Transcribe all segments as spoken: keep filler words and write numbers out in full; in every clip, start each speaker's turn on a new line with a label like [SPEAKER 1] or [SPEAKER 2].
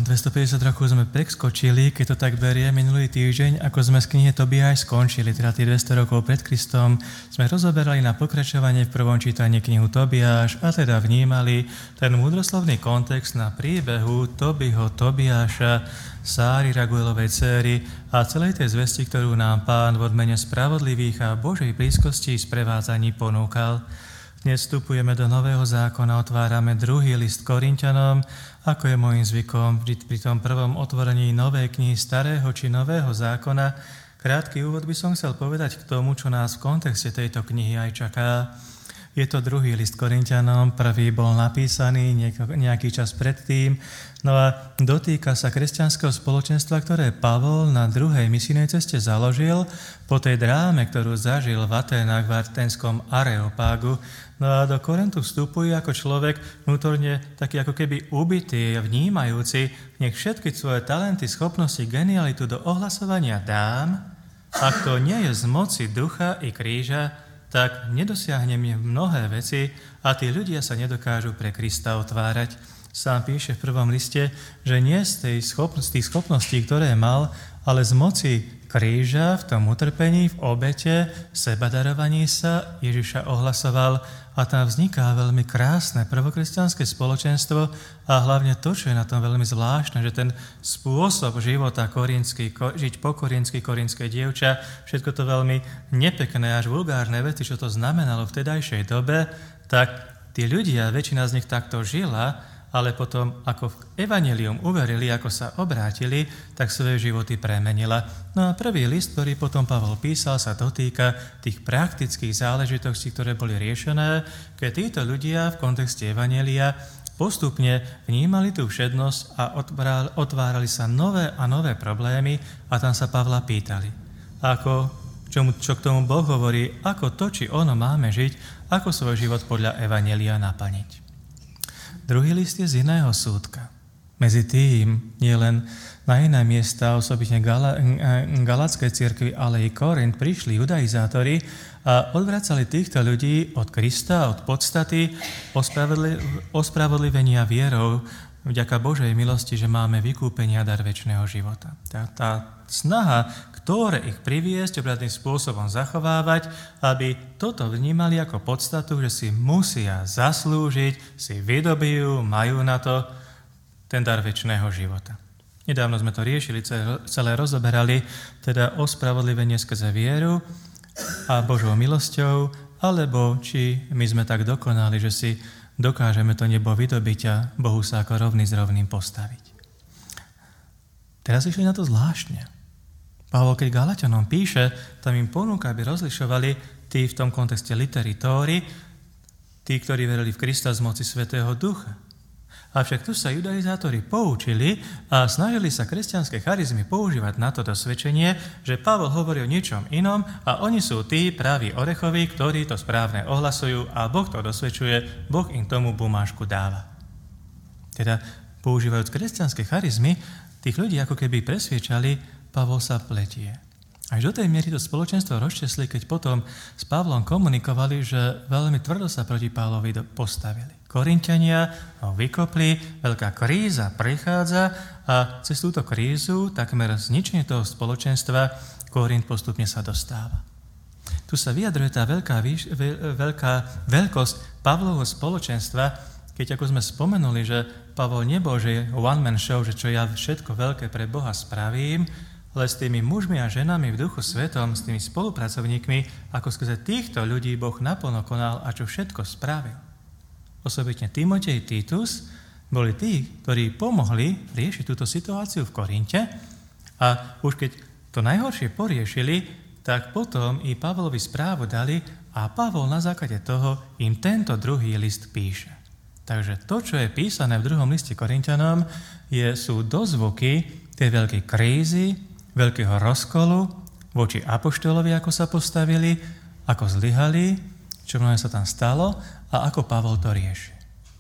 [SPEAKER 1] dvestopäťdesiat rokov sme preskočili, keď to tak berie, minulý týždeň, ako sme z knihy Tobiáš skončili, teda tých dvesto rokov pred Kristom, sme rozoberali na pokračovanie v prvom čítaní knihu Tobiáš a teda vnímali ten múdroslovný kontext na príbehu Tobiho, Tobiáša, Sáry, Raguelovej céry a celej tej zvesti, ktorú nám Pán v odmene spravodlivých a Božej blízkosti sprevádzaní ponúkal. Dnes vstupujeme do Nového zákona, otvárame druhý list Korinťanom, ako je môjim zvykom vždy pri tom prvom otvorení novej knihy Starého či Nového zákona. Krátky úvod by som chcel povedať k tomu, čo nás v kontexte tejto knihy aj čaká. Je to druhý list Korinťanom, prvý bol napísaný nejaký čas predtým, no a dotýka sa kresťanského spoločenstva, ktoré Pavol na druhej misijnej ceste založil po tej dráme, ktorú zažil v Aténach v aténskom Areopágu. No a do Korintu vstupuje ako človek vnútorne taký ako keby ubitý, vnímajúci, nech všetky svoje talenty, schopnosti, genialitu do ohlasovania dám, ak to nie je z moci ducha i kríža, tak nedosiahneme mnohé veci a tí ľudia sa nedokážu pre Krista otvárať. Sám píše v prvom liste, že nie z tej schopnosti, tých schopností, ktoré mal, ale z moci kríža v tom utrpení, v obete, sebadarovaní sa Ježiša ohlasoval a tam vzniká veľmi krásne prvokresťanské spoločenstvo a hlavne to, čo je na tom veľmi zvláštne, že ten spôsob života korinský, ko, žiť po korinský, korinské dievča, všetko to veľmi nepekné, až vulgárne veci, čo to znamenalo v tedajšej dobe, tak tí ľudia, väčšina z nich takto žila, ale potom, ako v evanjelium uverili, ako sa obrátili, tak svoje životy premenila. No a prvý list, ktorý potom Pavol písal, sa dotýka tých praktických záležitostí, ktoré boli riešené, keď títo ľudia v kontexte evanjelia postupne vnímali tú všednosť a otvárali sa nové a nové problémy a tam sa Pavla pýtali, ako, čo, čo k tomu Boh hovorí, ako to, či ono máme žiť, ako svoj život podľa evanjelia naplniť. Druhý list je z iného súdka. Medzi tým nie len na iné miesta, osobitne Gala, Galackej cirkvi, ale i Korint, prišli judaizátori a odvracali týchto ľudí od Krista, od podstaty ospravodli, ospravodlivenia vierou vďaka Božej milosti, že máme vykúpenie a dar večného života. Tá, tá snaha, ktoré ich priviesť, obratným spôsobom zachovávať, aby toto vnímali ako podstatu, že si musia zaslúžiť, si vydobijú, majú na to ten dar večného života. Nedávno sme to riešili, celé rozoberali, teda ospravodlivenie skrze vieru a Božou milosťou, alebo či my sme tak dokonali, že si dokážeme to nebo vydobiť a Bohu sa ako rovný s rovným postaviť. Teraz išli na to zvláštne. Pavol, keď Galatianom píše, tam im ponúka, aby rozlišovali tí v tom kontexte literitóri, tí, ktorí verili v Krista z moci Svätého Ducha. Avšak tu sa judaizátori poučili a snažili sa kresťanské charizmy používať na to dosvedčenie, že Pavol hovorí o niečom inom a oni sú tí praví orechoví, ktorí to správne ohlasujú a Boh to dosvedčuje, Boh im tomu bumášku dáva. Teda používajúc kresťanské charizmy, tých ľudí ako keby presviečali, Pavol sa pletie. Až do tej miery to spoločenstvo rozčesli, keď potom s Pavlom komunikovali, že veľmi tvrdo sa proti Pavlovi postavili. Korinťania ho vykopli, veľká kríza prichádza a cez túto krízu, takmer zničenie toho spoločenstva, Korint postupne sa dostáva. Tu sa vyjadruje tá veľká, výš, veľká veľkosť Pavlovho spoločenstva, keď ako sme spomenuli, že Pavol nebol, že je one-man show, že čo ja všetko veľké pre Boha spravím, ale s tými mužmi a ženami v Duchu Svetom, s tými spolupracovníkmi, ako skrze týchto ľudí Boh naplno konal a čo všetko spravil. Osobitne Timotej, Titus boli tí, ktorí pomohli riešiť túto situáciu v Korinte a už keď to najhoršie poriešili, tak potom i Pavlovi správu dali a Pavol na základe toho im tento druhý list píše. Takže to, čo je písané v druhom liste Korinťanom, je, sú dozvuky tej veľkej krízy, veľkého rozkolu voči apoštolovi, ako sa postavili, ako zlyhali, čo mnohé sa tam stalo a ako Pavol to rieši.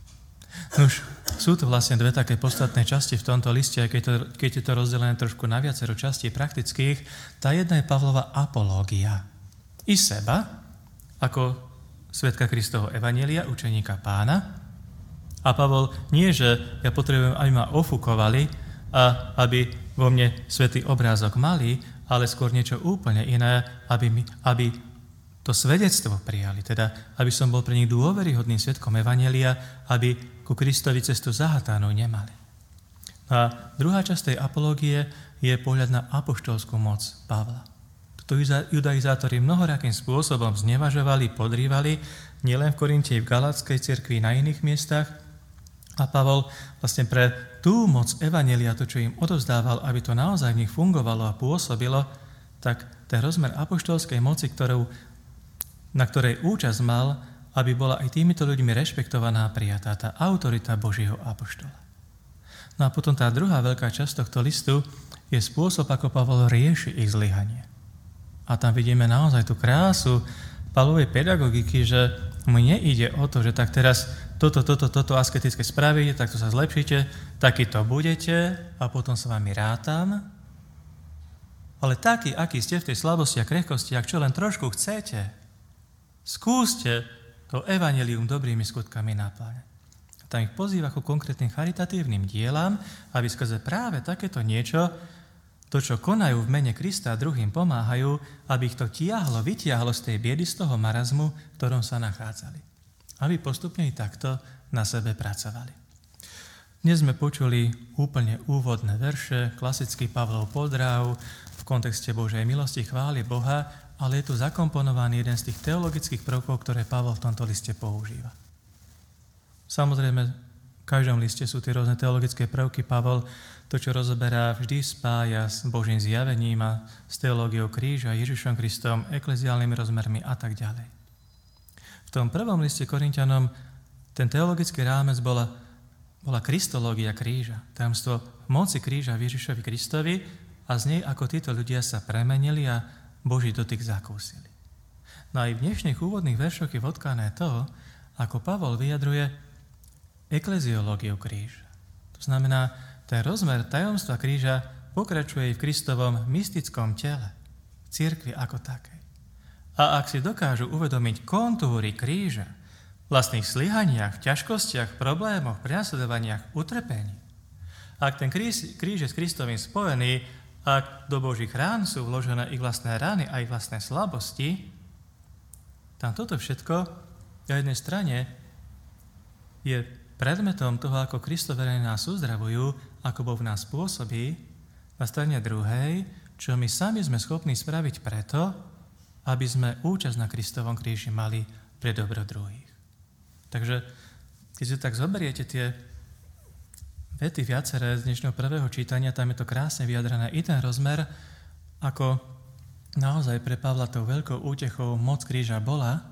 [SPEAKER 1] Nuž, sú to vlastne dve také podstatné časti v tomto liste, aj keď, to, keď je to rozdelené trošku na viacero častí praktických. Tá jedna je Pavlova apológia. I seba, ako svedka Kristovho evanjelia, učeníka Pána. A Pavol nie, že ja potrebujem, aby ma ofúkovali, a aby vo mne svätý obrázok mali, ale skôr niečo úplne iné, aby, mi, aby to svedectvo prijali, teda aby som bol pre nich dôveryhodným svedkom evanjelia, aby ku Kristovi cestu zahatanú nemali. A druhá časť tej apológie je pohľad na apoštolskú moc Pavla. Toto judaizátori mnohorakým spôsobom znevažovali, podrývali, nielen v Korinte, v Galatskej cirkvi, na iných miestach. A Pavol vlastne pre tú moc evanjelia, to, čo im odovzdával, aby to naozaj v nich fungovalo a pôsobilo, tak ten rozmer apoštolskej moci, ktorou, na ktorej účasť mal, aby bola aj týmito ľuďmi rešpektovaná a prijatá, tá autorita Božieho apoštola. No a potom tá druhá veľká časť tohto listu je spôsob, ako Pavol rieši ich zlyhanie. A tam vidíme naozaj tú krásu Pavlovej pedagogiky, že mu nejde o to, že tak teraz toto, toto, toto asketické spravíte, takto sa zlepšíte, taký to budete a potom sa vami rátam. Ale taký, aký ste v tej slabosti a krehkosti, ak čo len trošku chcete, skúste to evanjelium dobrými skutkami napláňať. Tam ich pozýva ku konkrétnym charitatívnym dielam, aby skrze práve takéto niečo, to, čo konajú v mene Krista a druhým pomáhajú, aby ich to tiahlo, vytiahlo z tej biedy, z toho marazmu, v ktorom sa nachádzali. Aby postupne i takto na sebe pracovali. Dnes sme počuli úplne úvodné verše, klasický Pavlov pozdrav v kontexte Božej milosti, chvály Boha, ale je tu zakomponovaný jeden z tých teologických prvkov, ktoré Pavol v tomto liste používa. Samozrejme, v každom liste sú tie rôzne teologické prvky. Pavol to, čo rozoberá, vždy spája s Božím zjavením a s teológiou kríža, Ježišom Kristom, ekleziálnymi rozmermi a tak ďalej. V tom prvom liste Korinťanom ten teologický rámec bola, bola kristológia kríža, tajomstvo moci kríža v Ježišovi Kristovi a z nej, ako títo ľudia sa premenili a Boží dotyk zakúsili. No aj v dnešných úvodných veršoch je vodkané to, ako Pavol vyjadruje ekleziológiu kríža. To znamená, ten rozmer tajomstva kríža pokračuje v Kristovom mystickom tele, v cirkvi ako takej. A ak si dokážu uvedomiť kontúry kríža, vlastných slyhaniach, v ťažkostiach, problémoch, prenasledovaniach, utrpení, ak ten kríž, kríž je s Kristovým spojený, ak do Božích rán sú vložené ich vlastné rany a ich vlastné slabosti, tam toto všetko na jednej strane je predmetom toho, ako Kristoverení nás uzdravujú, ako Boh v nás pôsobí, na strane druhej, čo my sami sme schopní spraviť preto, aby sme účasť na Kristovom kríži mali pre dobro druhých. Takže, keď si tak zoberiete tie vety viaceré z dnešného prvého čítania, tam je to krásne vyjadrené i ten rozmer, ako naozaj pre Pavla tou veľkou útechou moc kríža bola,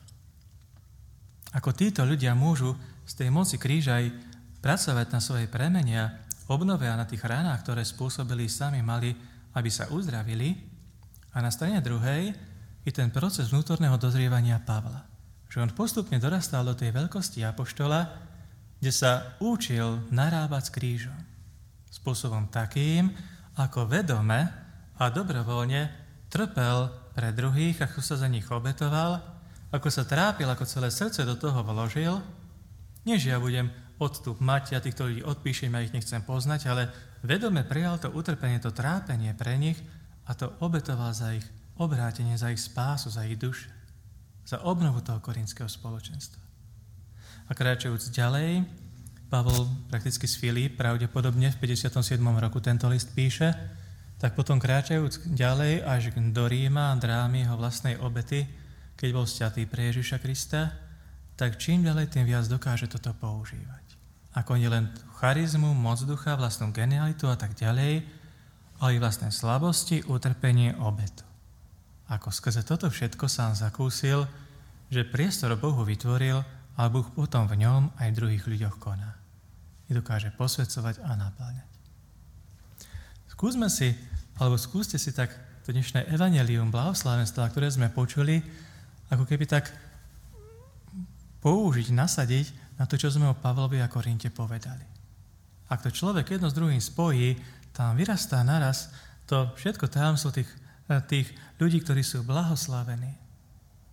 [SPEAKER 1] ako títo ľudia môžu z tej moci kríža aj pracovať na svojej premene a obnove a na tých ranách, ktoré spôsobili sami mali, aby sa uzdravili. A na strane druhej je ten proces vnútorného dozrievania Pavla. Že on postupne dorastal do tej veľkosti apoštola, kde sa učil narábať s krížom. Spôsobom takým, ako vedome a dobrovoľne trpel pre druhých, ako sa za nich obetoval, ako sa trápil, ako celé srdce do toho vložil. Nie, že ja budem odstup mať, ja týchto ľudí odpíšem, ja ich nechcem poznať, ale vedome prijal to utrpenie, to trápenie pre nich a to obetoval za ich obrátenie, za ich spásu, za ich duše, za obnovu toho korinského spoločenstva. A kráčajúc ďalej, Pavol prakticky z Filíp, pravdepodobne v päťdesiatom siedmom roku tento list píše, tak potom kráčajúc ďalej až do Ríma, drámy jeho vlastnej obety, keď bol sťatý pre Ježiša Krista, tak čím ďalej, tým viac dokáže toto používať. Ako nielen charizmu, moc ducha, vlastnú genialitu a tak ďalej, ale i vlastné slabosti, utrpenie, obetu. Ako skrze toto všetko sám zakúsil, že priestor Bohu vytvoril a Boh potom v ňom aj v druhých ľuďoch koná. I dokáže posvedcovať a napĺňať. Skúsme si, alebo skúste si tak to dnešné evanjelium blahoslavenstva, ktoré sme počuli, ako keby tak použiť, nasadiť na to, čo sme o Pavlovi a Korinte povedali. Ak to človek jedno s druhým spojí, tam vyrastá naraz to všetko tajomstvo tých, tých ľudí, ktorí sú blahoslavení.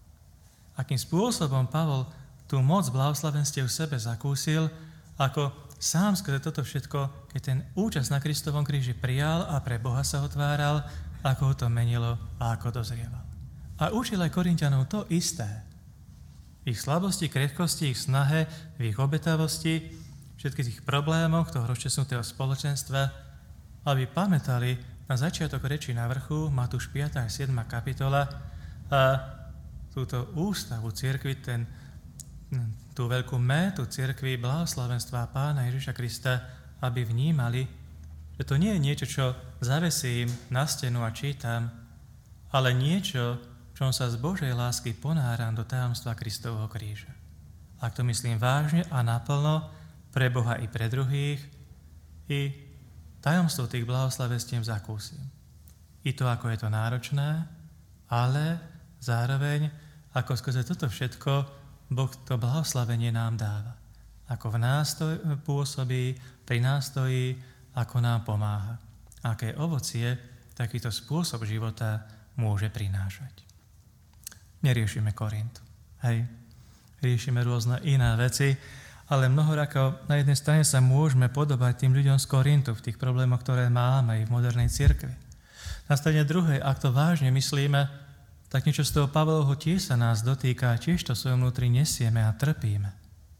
[SPEAKER 1] Akým spôsobom Pavol tú moc blahoslavenstiev v sebe zakúsil, ako sám skrze toto všetko, keď ten účasť na Kristovom kríži prijal a pre Boha sa otváral, ako ho to menilo a ako dozrieval. A učil aj Korinťanov to isté. V ich slabosti, krehkosti, ich snahe, v ich obetavosti, všetkých tých problémoch toho rozčesnutého spoločenstva, aby pamätali na začiatok reči na vrchu, Matúš piata a siedma kapitola, a túto ústavu cirkvi, ten, tú veľkú métu cirkvi blahoslavenstva Pána Ježiša Krista, aby vnímali, že to nie je niečo, čo zavesím na stenu a čítam, ale niečo, čom sa z Božej lásky ponáram do tajomstva Kristovho kríža. Ak to myslím vážne a naplno, pre Boha i pre druhých, i tajomstvo tých blahoslavestiem zakúsim. I to, ako je to náročné, ale zároveň, ako skrze toto všetko, Boh to blahoslavenie nám dáva. Ako v nás to pôsobí, pri nás stojí, ako nám pomáha. Aké ovocie takýto spôsob života môže prinášať. Neriešime Korint. Hej. Riešime rôzne iné veci, ale mnohorako na jednej strane sa môžeme podobať tým ľuďom z Korintu v tých problémoch, ktoré máme aj v modernej cirkvi. Na strane druhej, ak to vážne myslíme, tak niečo z toho Pavlovho tiež sa nás dotýka, tiež to svojom vnútri nesieme a trpíme.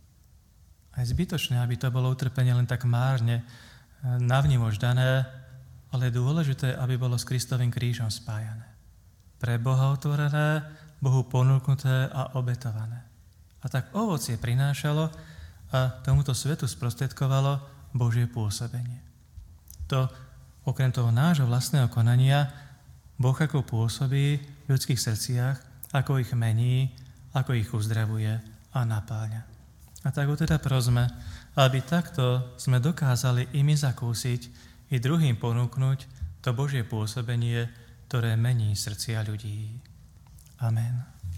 [SPEAKER 1] A je zbytočné, aby to bolo utrpenie len tak márne, navnímož dané, ale je dôležité, aby bolo s Kristovým krížom spájané. Pre Boha otvorené, Bohu ponúknuté a obetované. A tak ovocie prinášalo a tomuto svetu sprostredkovalo Božie pôsobenie. To, okrem toho nášho vlastného konania, Boh ako pôsobí v ľudských srdciach, ako ich mení, ako ich uzdravuje a napáľa. A tak ho teda prosme, aby takto sme dokázali i my zakúsiť, i druhým ponúknuť to Božie pôsobenie, ktoré mení srdcia ľudí. Amen.